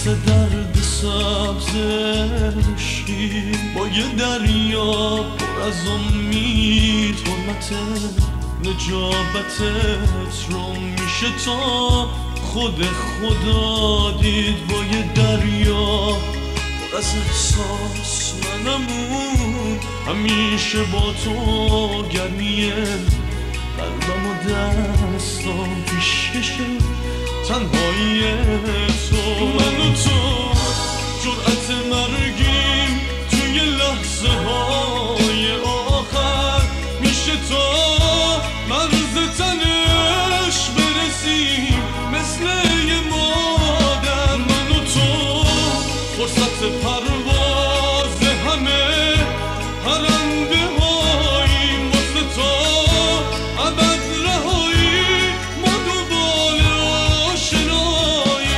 مثل درد سبز عشقی با یه دریا پر از امید، حرمتت نجابتت رو میشه تا خود خدا دید. با یه دریا پر از احساس منمون همیشه با تو، گرمی قلبم و دستام پیشکشه تنهایی تو. من و تو جرأت مرگیم توی لحظه های آخر، میشه تا مرز تنش برسیم مثل یه مادر. من و تو فرصت پرواز همه پرنده هاییم، واسه تا ابد رهایی ما دنبال آشناییم.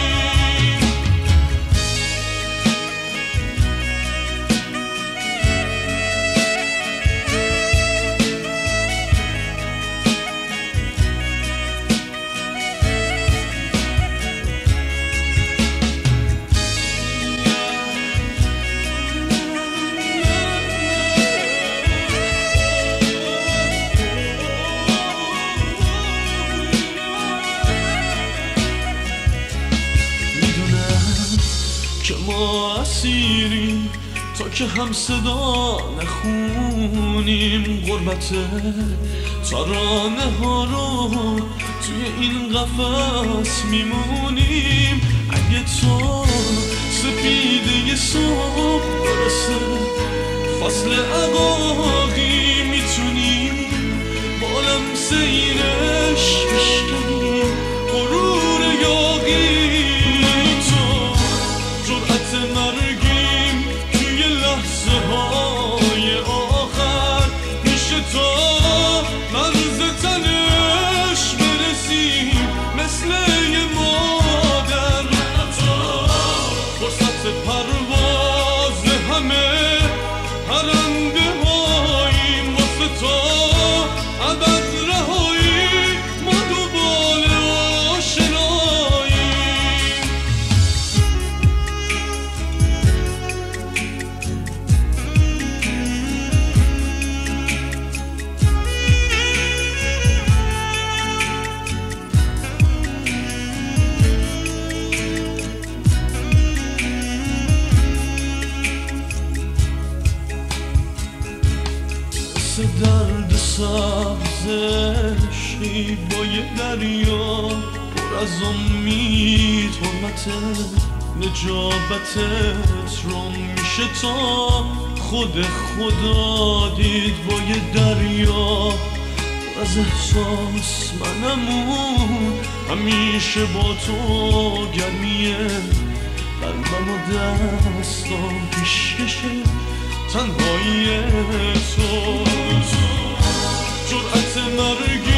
که ما اسیریم تا که هم صدا نخونیم، غربت ترانه ها رو توی این قفس میمونیم. اگه تو سپیده صبح برسه فصل عقاقی، میتونیم با لمس اینش بشکنیم غرور یاقی. جرأت مرگیم توی لحظه های آخر، میشه تا مرز تنش برسیم مثل یه مادر. من و تو فرصت پرواز همه پرنده هاییم، واسه تا ابد رهایی ما دنبال آشناییم. مثل درد سبز عشقی با یه دریا پر از امید، حرمتت نجابتت رو میشه تا خود خدا دید. با یه دریا پر از احساس منمون همیشه با تو، گرمی قلبم و دستام پیشکشه تنهایی تو. جرأت مرگ